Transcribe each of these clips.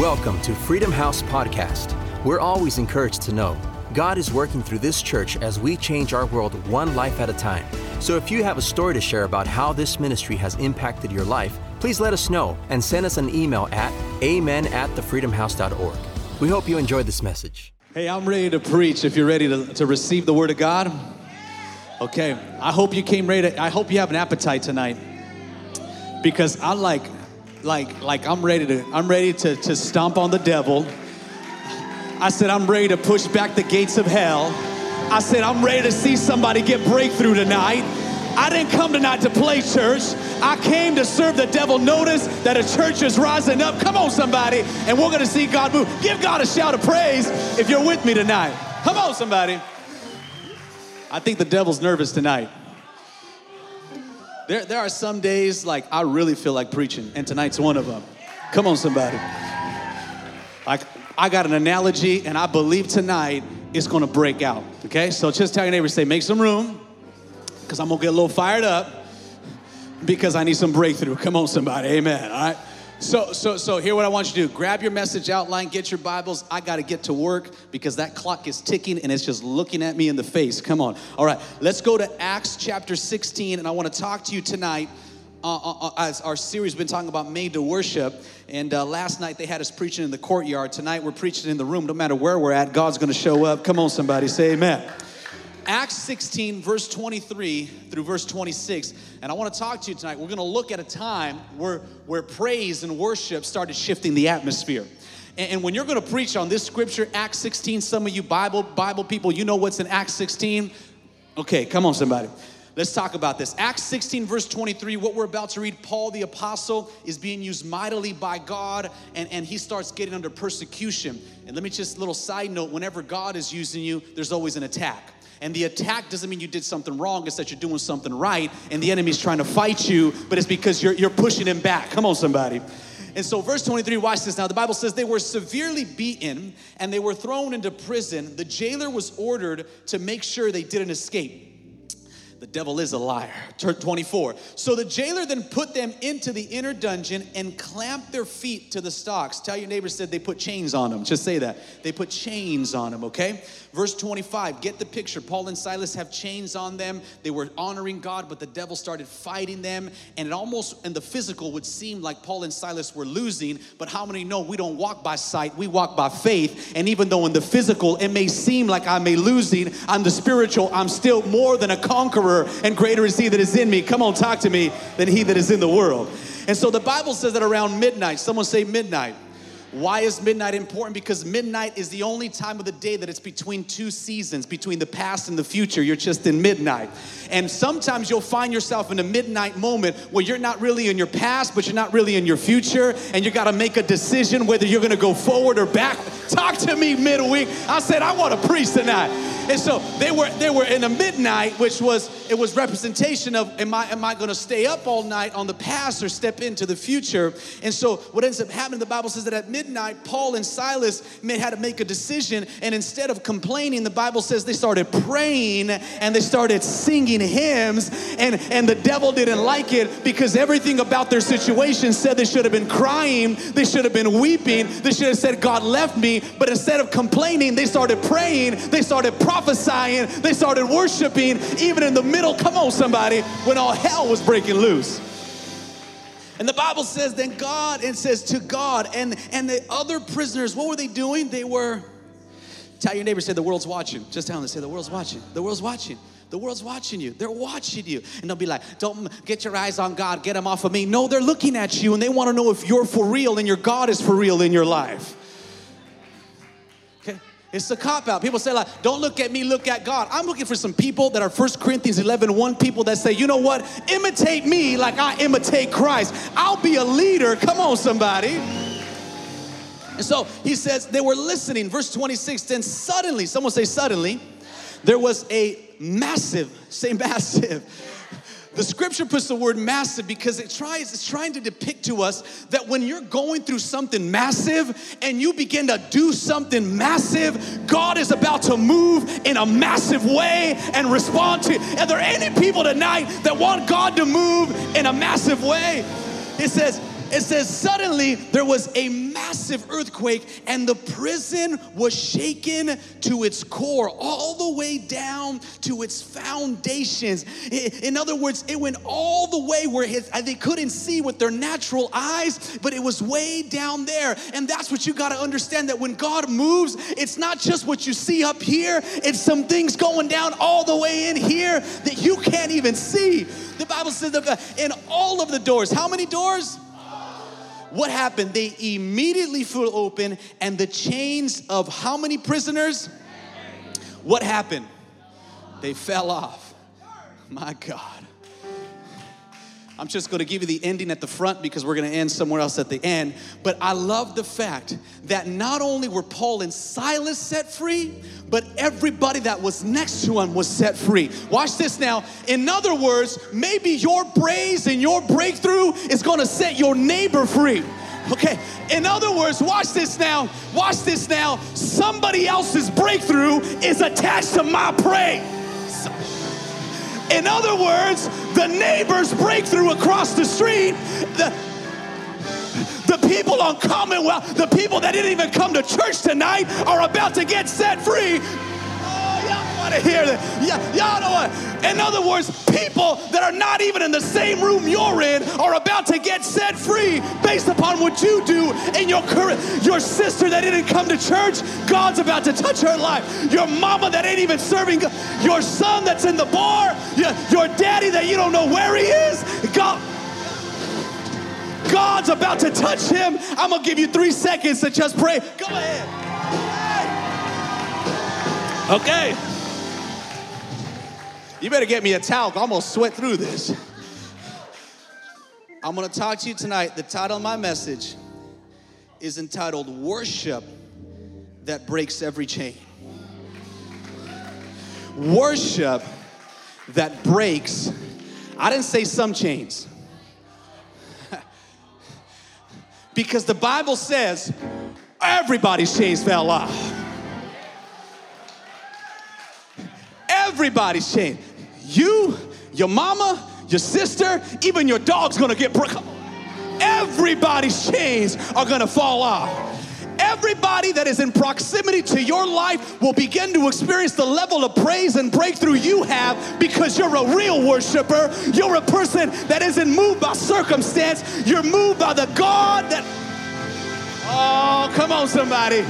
Welcome to Freedom House Podcast. We're always encouraged to know God is working through this church as we change our world one life at a time. So if you have a story to share about how this ministry has impacted your life, please let us know and send us an email at amen@thefreedomhouse.org. We hope you enjoyed this message. Hey, I'm ready to preach if you're ready to receive the Word of God. Okay, I hope you came ready. I hope you have an appetite tonight, because I'm I'm ready to stomp on the devil. I said, I'm ready to push back the gates of hell. I said, I'm ready to see somebody get breakthrough tonight. I didn't come tonight to play church. I came to serve the devil. Notice that a church is rising up. Come on, somebody. And we're going to see God move. Give God a shout of praise if you're with me tonight. Come on, somebody. I think the devil's nervous tonight. There are some days like I really feel like preaching, and tonight's one of them. Come on, somebody. I got an analogy, and I believe tonight it's going to break out, okay? So just tell your neighbor, say, make some room, because I'm going to get a little fired up, because I need some breakthrough. Come on, somebody. Amen. All right? So here what I want you to do. Grab your message outline, get your Bibles. I got to get to work because that clock is ticking and it's just looking at me in the face. Come on. All right, let's go to Acts chapter 16, and I want to talk to you tonight as our series has been talking about Made to Worship. And last night they had us preaching in the courtyard. Tonight we're preaching in the room. No matter where we're at, God's going to show up. Come on, somebody. Say amen. Acts 16, verse 23 through verse 26. And I want to talk to you tonight. We're going to look at a time where praise and worship started shifting the atmosphere. And when you're going to preach on this scripture, Acts 16, some of you Bible people, you know what's in Acts 16? Okay, come on, somebody. Let's talk about this. Acts 16, verse 23, what we're about to read, Paul the apostle is being used mightily by God, and he starts getting under persecution. And let me just, a little side note, whenever God is using you, there's always an attack. And the attack doesn't mean you did something wrong. It's that you're doing something right, and the enemy's trying to fight you, but it's because you're pushing him back. Come on, somebody. And so verse 23, watch this now. The Bible says they were severely beaten, and they were thrown into prison. The jailer was ordered to make sure they didn't escape. The devil is a liar. 24. So the jailer then put them into the inner dungeon and clamped their feet to the stocks. Tell your neighbor, said they put chains on them. Just say that. They put chains on them, okay? Verse 25, get the picture. Paul and Silas have chains on them. They were honoring God, but the devil started fighting them. And it almost, in the physical, would seem like Paul and Silas were losing. But how many know we don't walk by sight, we walk by faith. And even though in the physical, it may seem like I'm losing, on the spiritual, I'm still more than a conqueror. And greater is he that is in me, come on, talk to me, than he that is in the world. And so the Bible says that around midnight, someone say midnight. Why is midnight important? Because midnight is the only time of the day that it's between two seasons, between the past and the future. You're just in midnight. And sometimes you'll find yourself in a midnight moment where you're not really in your past, but you're not really in your future. And you got to make a decision whether you're going to go forward or back. Talk to me midweek. I said, I want to preach tonight. And so they were in a midnight, which was representation of, am I going to stay up all night on the past or step into the future? And so what ends up happening, the Bible says that at midnight, Paul and Silas had to make a decision. And instead of complaining, the Bible says they started praying and they started singing hymns. And the devil didn't like it because everything about their situation said they should have been crying. They should have been weeping. They should have said, God left me. But instead of complaining, they started praying. They started prophesying. They started worshiping, even in the middle, come on somebody, when all hell was breaking loose. And the Bible says then God, and says to God, and the other prisoners, what were they doing? They were, tell your neighbor, say the world's watching. Just tell them, say the world's watching. The world's watching. The world's watching you. They're watching you. And they'll be like, don't get your eyes on God. Get them off of me. No, they're looking at you and they want to know if you're for real and your God is for real in your life. It's a cop-out. People say, like, don't look at me, look at God. I'm looking for some people that are 1 Corinthians 11:1 people that say, you know what? Imitate me like I imitate Christ. I'll be a leader. Come on, somebody. And so he says they were listening. Verse 26, then suddenly, someone say suddenly, there was a massive, say massive. The scripture puts the word massive because it's trying to depict to us that when you're going through something massive and you begin to do something massive, God is about to move in a massive way and respond to it. Are there any people tonight that want God to move in a massive way? It says, It says, suddenly there was a massive earthquake and the prison was shaken to its core, all the way down to its foundations. In other words, it went all the way where they couldn't see with their natural eyes, but it was way down there. And that's what you got to understand, that when God moves, it's not just what you see up here, it's some things going down all the way in here that you can't even see. The Bible says that in all of the doors, how many doors? What happened? They immediately flew open, and the chains of how many prisoners? What happened? They fell off. My God. I'm just going to give you the ending at the front because we're going to end somewhere else at the end. But I love the fact that not only were Paul and Silas set free, but everybody that was next to them was set free. Watch this now. In other words, maybe your praise and your breakthrough is going to set your neighbor free. Okay, in other words, watch this now. Watch this now. Somebody else's breakthrough is attached to my praise. In other words, the neighbor's breakthrough across the street, the people on Commonwealth, the people that didn't even come to church tonight are about to get set free. Oh, y'all want to hear that? Y'all know what? In other words, people that are not even in the same room you're in are about to get set free based upon what you do. And your sister that didn't come to church, God's about to touch her life. Your mama that ain't even serving God, your son that's in the bar, your daddy that you don't know where he is, God's about to touch him. I'm going to give you 3 seconds to just pray. Go ahead. Okay. You better get me a towel. I'm going to sweat through this. I'm going to talk to you tonight. The title of my message is entitled Worship That Breaks Every Chain. Worship that breaks, I didn't say some chains. Because the Bible says everybody's chains fell off. Everybody's chain. You, your mama, your sister, even your dog's gonna get broken. Everybody's chains are gonna fall off. Everybody that is in proximity to your life will begin to experience the level of praise and breakthrough you have because you're a real worshiper. You're a person that isn't moved by circumstance. You're moved by the God that... Oh, come on, somebody.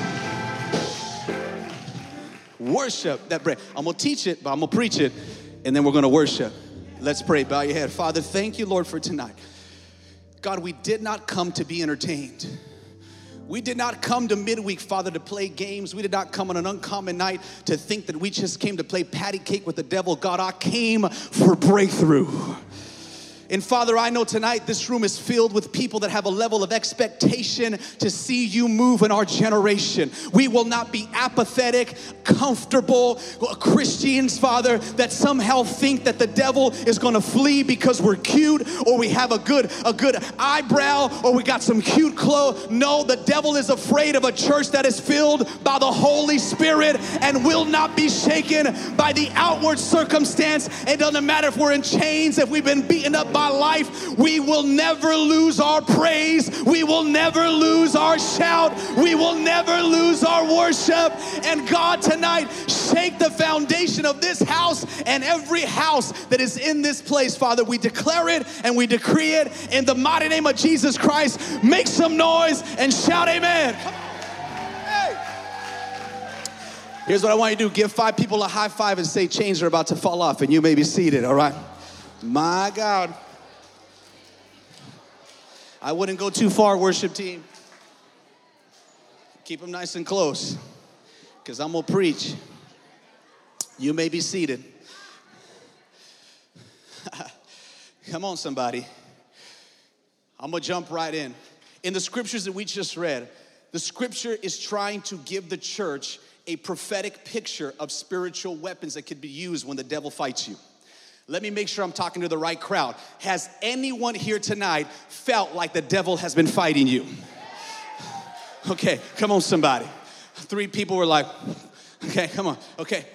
Worship that break. I'm going to teach it, but I'm going to preach it, and then we're going to worship. Let's pray. Bow your head. Father, thank you, Lord, for tonight. God, we did not come to be entertained. We did not come to midweek, Father, to play games. We did not come on an uncommon night to think that we just came to play patty cake with the devil. God, I came for breakthrough. And Father, I know tonight this room is filled with people that have a level of expectation to see you move in our generation. We will not be apathetic, comfortable Christians, Father, that somehow think that the devil is going to flee because we're cute or we have a good eyebrow or we got some cute clothes. No, the devil is afraid of a church that is filled by the Holy Spirit and will not be shaken by the outward circumstance. It doesn't matter if we're in chains, if we've been beaten up by life, we will never lose our praise. We will never lose our shout. We will never lose our worship. And God, tonight, shake the foundation of this house and every house that is in this place, Father. We declare it and we decree it in the mighty name of Jesus Christ. Make some noise and shout amen. Come on. Hey. Here's what I want you to do. Give 5 people a high five and say chains are about to fall off, and you may be seated, all right? My God. I wouldn't go too far, worship team. Keep them nice and close, because I'm going to preach. You may be seated. Come on, somebody. I'm going to jump right in. In the scriptures that we just read, the scripture is trying to give the church a prophetic picture of spiritual weapons that could be used when the devil fights you. Let me make sure I'm talking to the right crowd. Has anyone here tonight felt like the devil has been fighting you? Okay, come on, somebody. 3 people were like, okay, come on, okay.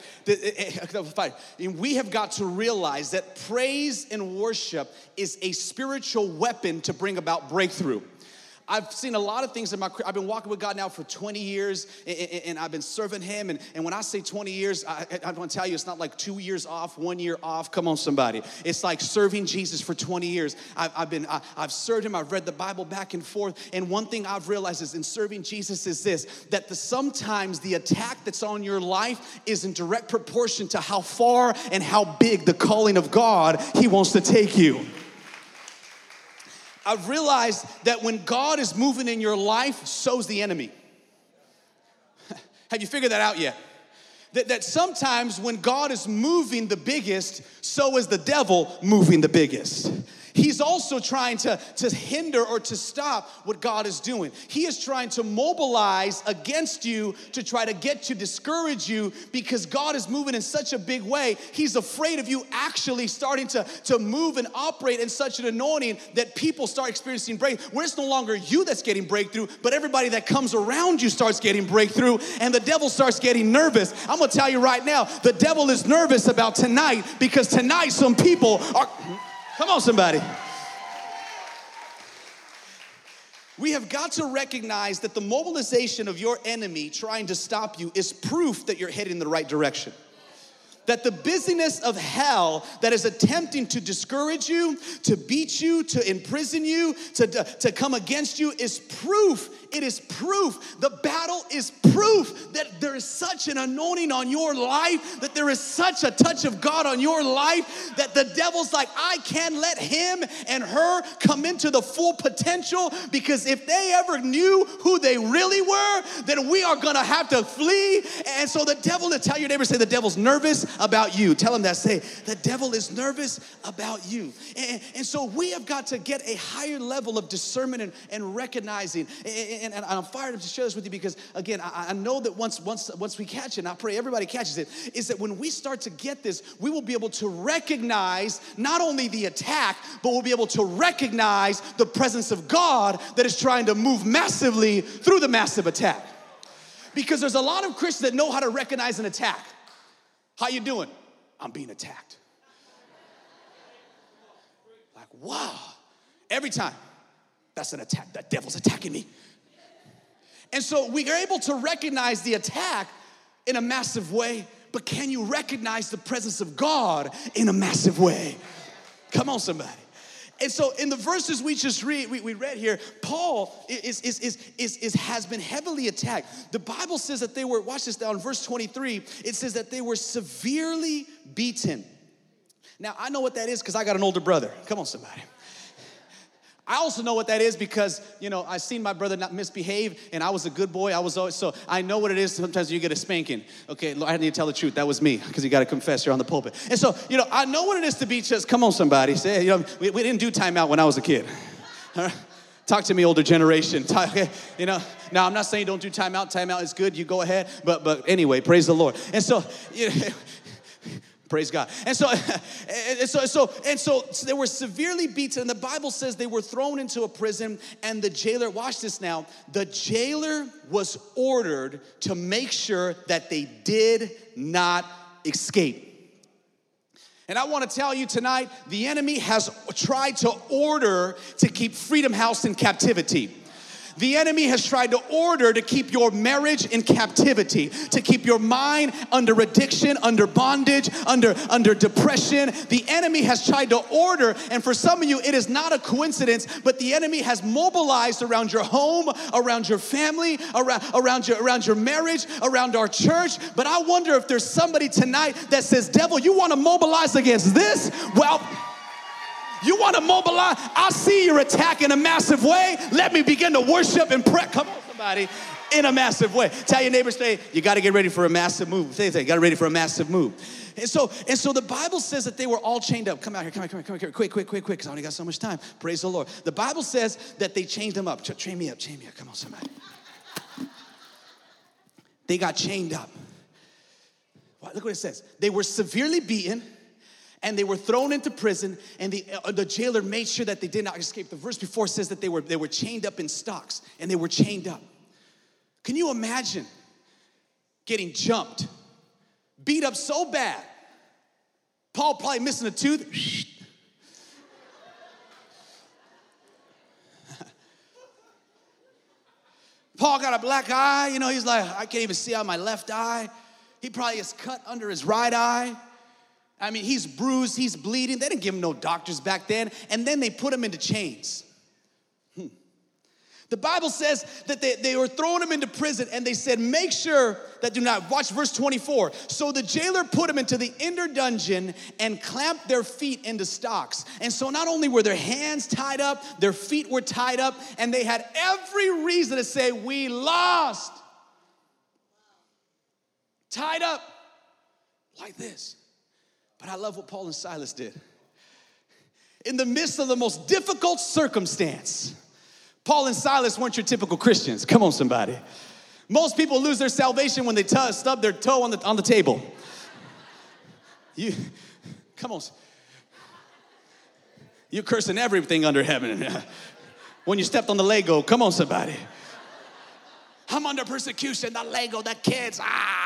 We have got to realize that praise and worship is a spiritual weapon to bring about breakthrough. I've seen a lot of things I've been walking with God now for 20 years, and I've been serving him. And when I say 20 years, I want to tell you, it's not like 2 years off, 1 year off. Come on, somebody. It's like serving Jesus for 20 years. I've served him. I've read the Bible back and forth. And one thing I've realized is in serving Jesus is this, that sometimes the attack that's on your life is in direct proportion to how far and how big the calling of God he wants to take you. I've realized that when God is moving in your life, so's the enemy. Have you figured that out yet? That sometimes when God is moving the biggest, so is the devil moving the biggest. He's also trying to hinder or to stop what God is doing. He is trying to mobilize against you to try to get you, discourage you, because God is moving in such a big way. He's afraid of you actually starting to move and operate in such an anointing that people start experiencing breakthrough. Where it's no longer you that's getting breakthrough, but everybody that comes around you starts getting breakthrough, and the devil starts getting nervous. I'm gonna tell you right now, the devil is nervous about tonight, because tonight some people are... Come on, somebody. We have got to recognize that the mobilization of your enemy trying to stop you is proof that you're heading in the right direction. That the busyness of hell that is attempting to discourage you, to beat you, to imprison you, to come against you is proof. It is proof. The battle is proof that there is such an anointing on your life, that there is such a touch of God on your life, that the devil's like, I can't let him and her come into the full potential, because if they ever knew who they really were, then we are gonna have to flee. And so the devil, to tell your neighbor, say, the devil's nervous about you. Tell him that, say, the devil is nervous about you. And so we have got to get a higher level of discernment and recognizing. And I'm fired up to share this with you, because again, I know that once we catch it, and I pray everybody catches it, is that when we start to get this, we will be able to recognize not only the attack, but we'll be able to recognize the presence of God that is trying to move massively through the massive attack. Because there's a lot of Christians that know how to recognize an attack. How you doing? I'm being attacked. Like, wow. Every time, that's an attack. That devil's attacking me. And so we are able to recognize the attack in a massive way, but can you recognize the presence of God in a massive way? Come on, somebody. And so in the verses we just we read here, Paul has been heavily attacked. The Bible says that they were, watch this now in verse 23, it says that they were severely beaten. Now, I know what that is because I got an older brother. Come on, somebody. I also know what that is because, I seen my brother not misbehave, and I was a good boy. So I know what it is sometimes you get a spanking. Okay, I need to tell the truth. That was me, because you got to confess. You're on the pulpit. And so, I know what it is to be just, come on, somebody. Say, we didn't do timeout when I was a kid. All right? Talk to me, older generation. Now I'm not saying don't do timeout. Timeout is good. You go ahead. But anyway, praise the Lord. And so, praise God. And so they were severely beaten. And the Bible says they were thrown into a prison, and the jailer, watch this now, the jailer was ordered to make sure that they did not escape. And I want to tell you tonight, the enemy has tried to order to keep Freedom House in captivity. The enemy has tried to order to keep your marriage in captivity, to keep your mind under addiction, under bondage, under depression. The enemy has tried to order, and for some of you, it is not a coincidence, but the enemy has mobilized around your home, around your family, around your marriage, around our church. But I wonder if there's somebody tonight that says, devil, you want to mobilize against this? Well, you want to mobilize? I see your attack in a massive way. Let me begin to worship and pray. Come on, somebody, in a massive way. Tell your neighbors, say, you got to get ready for a massive move. Say, you got to get ready for a massive move. And so the Bible says that they were all chained up. Come out here, come here, quick, because I only got so much time. Praise the Lord. The Bible says that they chained them up. Chain me up. Come on, somebody. They got chained up. Look what it says. They were severely beaten, and they were thrown into prison, and the jailer made sure that they did not escape. The verse before says that they were chained up in stocks, and they were chained up. Can you imagine getting jumped, beat up so bad, Paul probably missing a tooth? Paul got a black eye. You know, he's like, I can't even see out my left eye. He probably is cut under his right eye. I mean, he's bruised, he's bleeding. They didn't give him no doctors back then. And then they put him into chains. The Bible says that they were throwing him into prison, and they said, make sure that do not, watch verse 24. So the jailer put him into the inner dungeon and clamped their feet into stocks. And so not only were their hands tied up, their feet were tied up, and they had every reason to say, we lost. Tied up like this. But I love what Paul and Silas did. In the midst of the most difficult circumstance, Paul and Silas weren't your typical Christians. Come on, somebody. Most people lose their salvation when they stub their toe on the table. Come on. You're cursing everything under heaven. When you stepped on the Lego, come on, somebody. I'm under persecution, the Lego, the kids.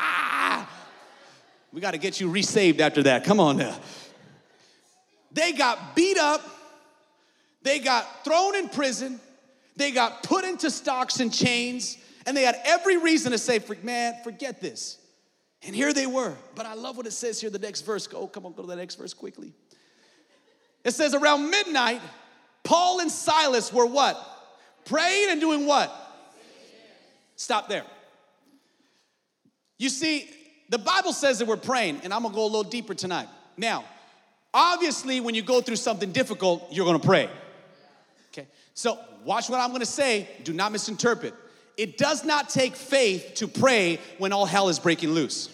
We got to get you resaved after that. Come on now. They got beat up. They got thrown in prison. They got put into stocks and chains. And they had every reason to say, man, forget this. And here they were. But I love what it says here, the next verse. Go to the next verse quickly. It says around midnight, Paul and Silas were what? Praying and doing what? Stop there. You see, the Bible says that we're praying, and I'm going to go a little deeper tonight. Now, obviously, when you go through something difficult, you're going to pray. Okay? So, watch what I'm going to say. Do not misinterpret. It does not take faith to pray when all hell is breaking loose.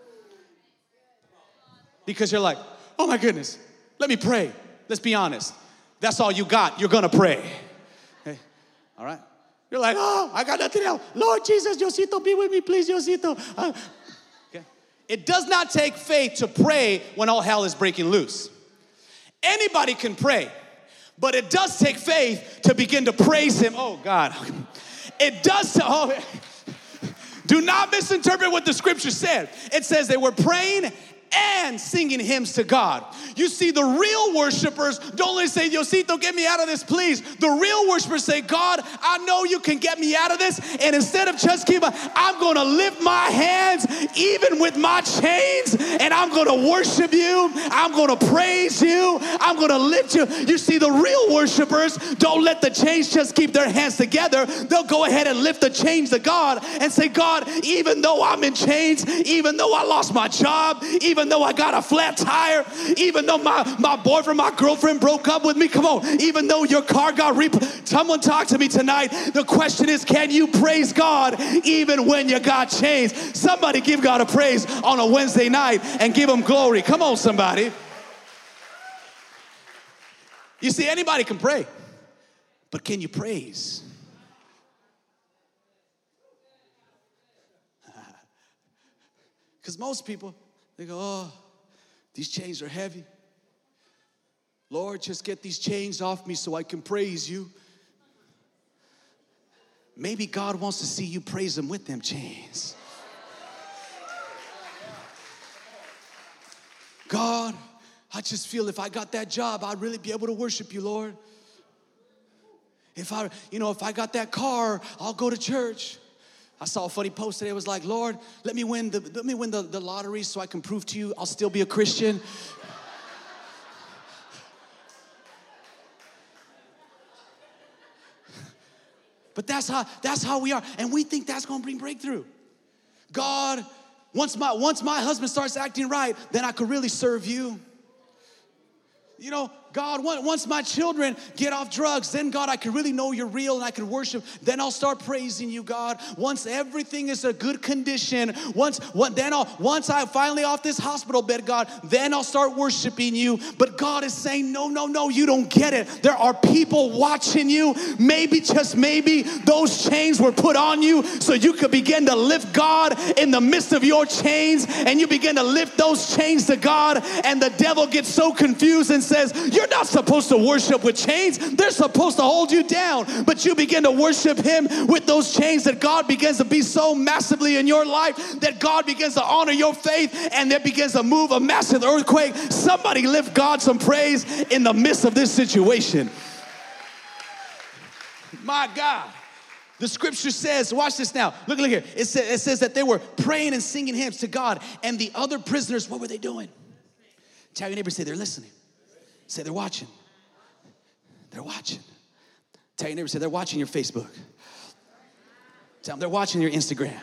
Because you're like, oh my goodness, let me pray. Let's be honest. That's all you got. You're going to pray. Okay? All right? You're like, oh, I got nothing else. Lord Jesus, Diosito, be with me, please, Diosito. Okay? It does not take faith to pray when all hell is breaking loose. Anybody can pray, but it does take faith to begin to praise him. Oh, God. It does. Do not misinterpret what the scripture said. It says they were praying and singing hymns to God. You see, the real worshipers don't only say, Diosito, get me out of this, please. The real worshipers say, God, I know you can get me out of this. And instead of just I'm going to lift my hands even with my chains, and I'm going to worship you. I'm going to praise you. I'm going to lift you. You see, the real worshipers don't let the chains just keep their hands together. They'll go ahead and lift the chains to God and say, God, even though I'm in chains, even though I lost my job, even though I got a flat tire, even though my boyfriend, my girlfriend broke up with me, come on, even though your car got someone talk to me tonight. The question is, can you praise God even when you got chains? Somebody give God a praise on a Wednesday night and give him glory. Come on, somebody. You see, anybody can pray, but can you praise? Because most people, they go, oh, these chains are heavy. Lord, just get these chains off me so I can praise you. Maybe God wants to see you praise him with them chains. God, I just feel if I got that job, I'd really be able to worship you, Lord. If I got that car, I'll go to church. I saw a funny post today. It was like, Lord, let me win the lottery so I can prove to you I'll still be a Christian. But that's how we are. And we think that's going to bring breakthrough. God, once my husband starts acting right, then I could really serve you. You know, God, once my children get off drugs, then God, I can really know you're real and I can worship. Then I'll start praising you, God. Once everything is a good condition, once I finally off this hospital bed, God, then I'll start worshiping you. But God is saying, no, you don't get it. There are people watching you. Maybe, just maybe, those chains were put on you so you could begin to lift God in the midst of your chains, and you begin to lift those chains to God, and the devil gets so confused and says, you're not supposed to worship with chains. They're supposed to hold you down. But you begin to worship him with those chains, that God begins to be so massively in your life that God begins to honor your faith, and that begins to move a massive earthquake. Somebody lift God some praise in the midst of this situation. My God. The scripture says, watch this now. Look here. It says that they were praying and singing hymns to God. And the other prisoners, what were they doing? Tell your neighbor, say they're listening. Say they're watching. They're watching. Tell your neighbor, say they're watching your Facebook. Tell them they're watching your Instagram.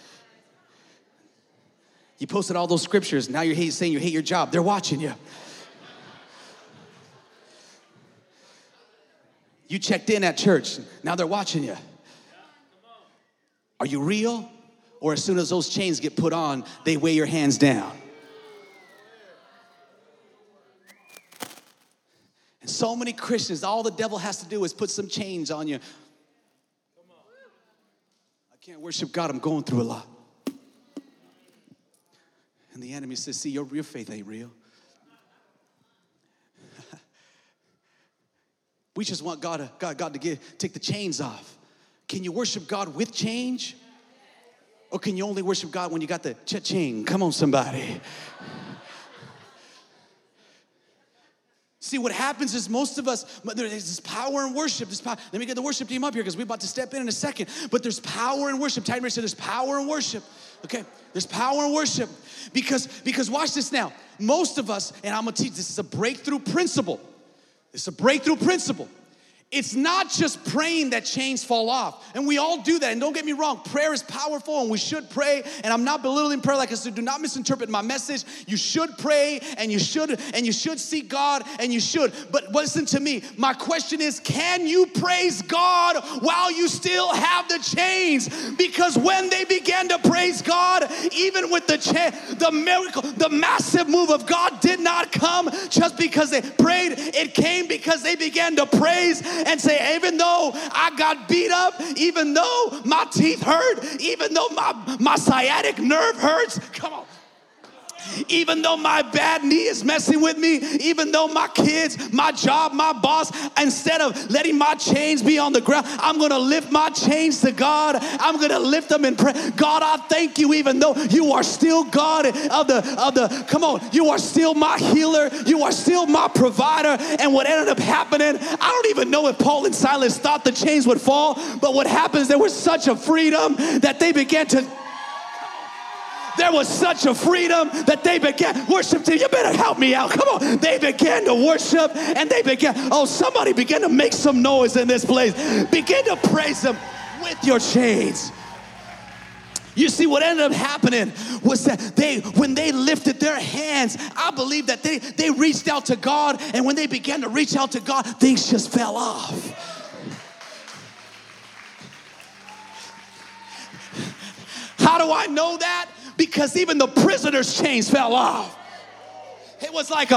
You posted all those scriptures. Now you're saying you hate your job. They're watching you. You checked in at church. Now they're watching you. Are you real? Or as soon as those chains get put on, they weigh your hands down? And so many Christians, all the devil has to do is put some chains on you. I can't worship God, I'm going through a lot. And the enemy says, see, your faith ain't real. We just want God to take the chains off. Can you worship God with change? Or can you only worship God when you got the cha-ching? Come on, somebody. See, what happens is most of us, there's this power in worship. Let me get the worship team up here because we're about to step in a second. But there's power in worship. Time to say there's power in worship. Okay, there's power in worship. Because watch this now. Most of us, and I'm going to teach, this is a breakthrough principle. It's a breakthrough principle. It's not just praying that chains fall off. And we all do that. And don't get me wrong, prayer is powerful and we should pray. And I'm not belittling prayer like I said, do not misinterpret my message. You should pray and you should seek God and you should. But listen to me. My question is, can you praise God while you still have the chains? Because when they began to praise God, even with the miracle, the massive move of God did not come just because they prayed. It came because they began to praise and say, even though I got beat up, even though my teeth hurt, even though my sciatic nerve hurts, come on. Even though my bad knee is messing with me, even though my kids, my job, my boss, instead of letting my chains be on the ground, I'm going to lift my chains to God. I'm going to lift them in prayer. God, I thank you, even though you are still God come on, you are still my healer. You are still my provider. And what ended up happening, I don't even know if Paul and Silas thought the chains would fall, but what happens, there was such a freedom that they began to... There was such a freedom that they began, worship team, you better help me out. Come on. They began to worship and somebody began to make some noise in this place. Begin to praise him with your chains. You see, what ended up happening was that when they lifted their hands, I believe that they reached out to God, and when they began to reach out to God, things just fell off. How do I know that? Because even the prisoners' chains fell off. It was like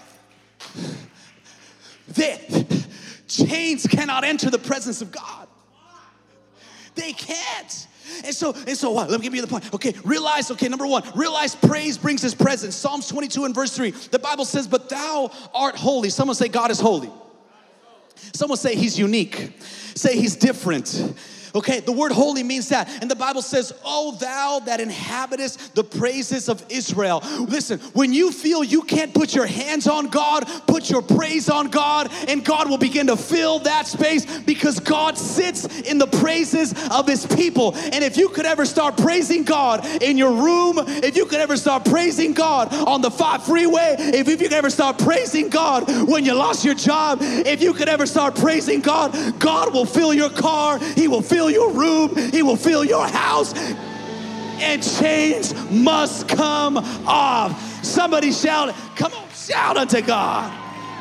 chains cannot enter the presence of God. They can't. And so what? Let me give you the point. Okay, number one, realize praise brings his presence. Psalms 22 and verse 3, the Bible says, but thou art holy. Someone say God is holy. Someone say he's unique. Say he's different. Okay, the word holy means that. And the Bible says, O thou that inhabitest the praises of Israel. Listen, when you feel you can't put your hands on God, put your praise on God, and God will begin to fill that space because God sits in the praises of his people. And if you could ever start praising God in your room, if you could ever start praising God on the 5 freeway, if you could ever start praising God when you lost your job, if you could ever start praising God, God will fill your car, he will fill your room, he will fill your house, and chains must come off. Somebody shout, come on, shout unto God.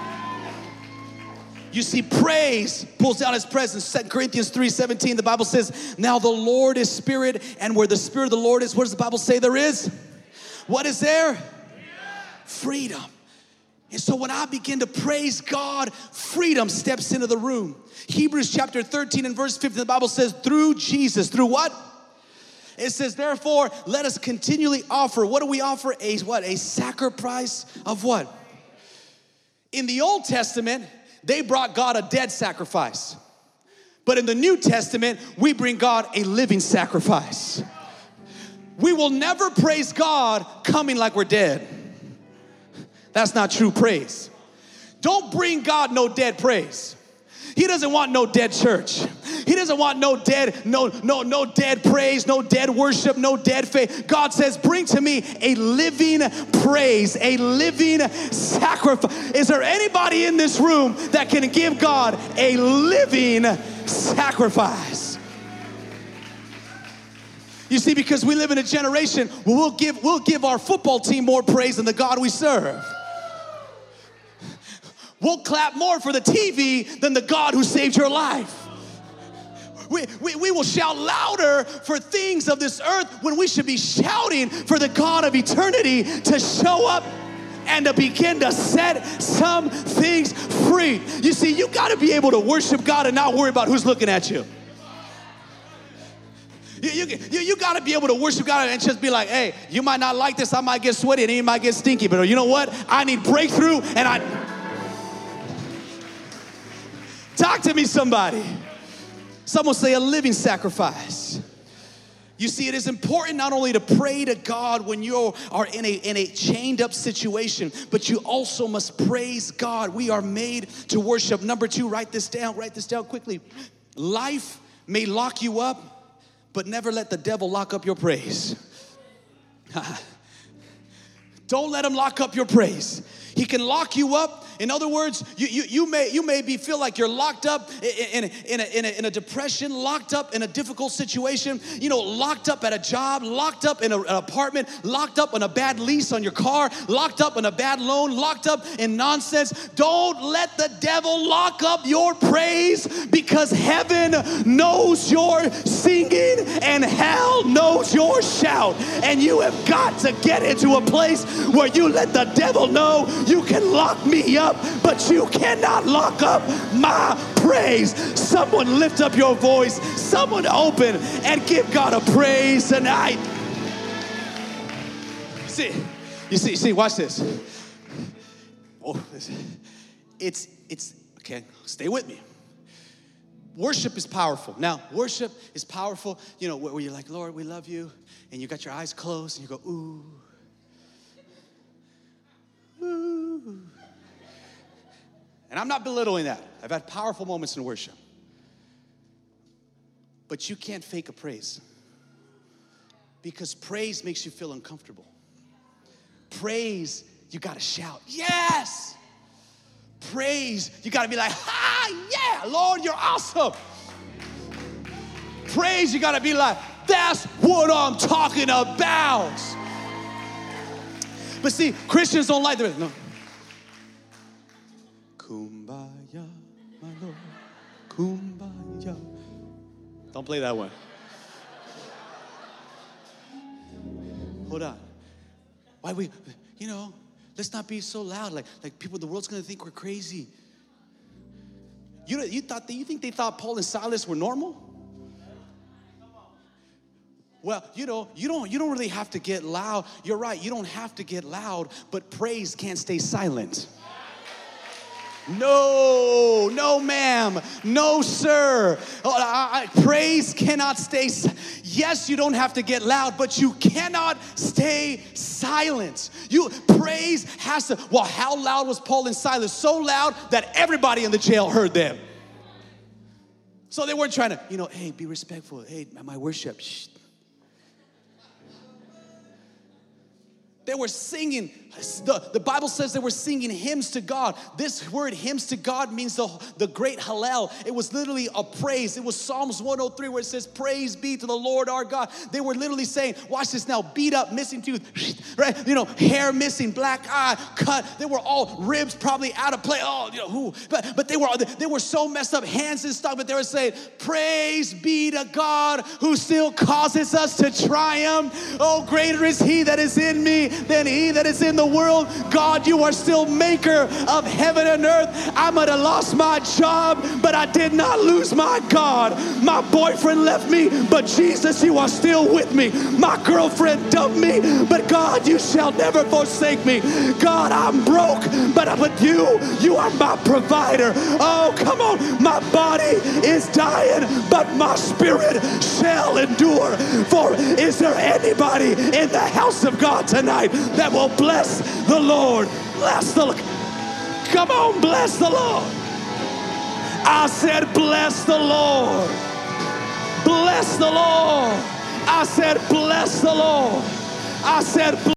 You see, praise pulls down his presence. 2 Corinthians 3:17, the Bible says, now the Lord is spirit, and where the spirit of the Lord is, what does the Bible say there is? What is there? Freedom. And so when I begin to praise God, freedom steps into the room. Hebrews chapter 13 and verse 15, the Bible says, through Jesus, through what? It says, therefore, let us continually offer. What do we offer? A sacrifice of what? In the Old Testament, they brought God a dead sacrifice. But in the New Testament, we bring God a living sacrifice. We will never praise God coming like we're dead. That's not true praise. Don't bring God no dead praise. He doesn't want no dead church. He doesn't want no dead praise, no dead worship, no dead faith. God says, bring to me a living praise, a living sacrifice. Is there anybody in this room that can give God a living sacrifice? You see, because we live in a generation where we'll give our football team more praise than the God we serve. We'll clap more for the TV than the God who saved your life. We will shout louder for things of this earth when we should be shouting for the God of eternity to show up and to begin to set some things free. You see, you got to be able to worship God and not worry about who's looking at you. You got to be able to worship God and just be like, hey, you might not like this, I might get sweaty and you might get stinky, but you know what? I need breakthrough and Talk to me, somebody. Someone say a living sacrifice. You see, it is important not only to pray to God when you are in a chained up situation, but you also must praise God. We are made to worship. Number 2, write this down quickly. Life may lock you up, but never let the devil lock up your praise. Don't let him lock up your praise. He can lock you up. In other words, you may feel like you're locked up in a depression, locked up in a difficult situation, locked up at a job, locked up in an apartment, locked up on a bad lease on your car, locked up in a bad loan, locked up in nonsense. Don't let the devil lock up your praise, because heaven knows your singing and hell knows your shout. And you have got to get into a place where you let the devil know you can lock me up, but you cannot lock up my praise. Someone lift up your voice. Someone open and give God a praise tonight. See, watch this. Oh, it's okay, stay with me. Worship is powerful. Now, worship is powerful, where you're like, Lord, we love you, and you got your eyes closed, and you go, ooh. Ooh. And I'm not belittling that. I've had powerful moments in worship. But you can't fake a praise, because praise makes you feel uncomfortable. Praise, you gotta shout, yes! Praise, you gotta be like, yeah, Lord, you're awesome. Praise, you gotta be like, that's what I'm talking about. But see, Christians don't like the rhythm. No. Kumbaya, my Lord, kumbaya. Don't play that one. Hold on. Why let's not be so loud. Like people, the world's gonna think we're crazy. You think they thought Paul and Silas were normal? Well, you don't really have to get loud. You're right, you don't have to get loud, but praise can't stay silent. No, ma'am. No, sir. Praise cannot stay. Yes, you don't have to get loud, but you cannot stay silent. Praise has to. Well, how loud was Paul and Silas? So loud that everybody in the jail heard them. So they weren't trying to, hey, be respectful. Hey, my worship. Shh. They were singing. The Bible says they were singing hymns to God. This word hymns to God means the great Hallel. It was literally a praise. It was Psalms 103 where it says, praise be to the Lord our God. They were literally saying, watch this now, beat up, missing tooth, right? Hair missing, black eye, cut. They were all ribs probably out of place. But they were so messed up, hands and stuff, but they were saying, praise be to God who still causes us to triumph. Oh, greater is he that is in me than he that is in the world. God, you are still maker of heaven and earth. I might have lost my job, but I did not lose my God. My boyfriend left me, but Jesus, you are still with me. My girlfriend dumped me, but God, you shall never forsake me. God, I'm broke, but you are my provider. Oh, come on. My body is dying, but my spirit shall endure. For is there anybody in the house of God tonight that will bless the Lord? Bless the Lord. Come on, bless the Lord. I said, bless the Lord. Bless the Lord. I said, bless the Lord. I said,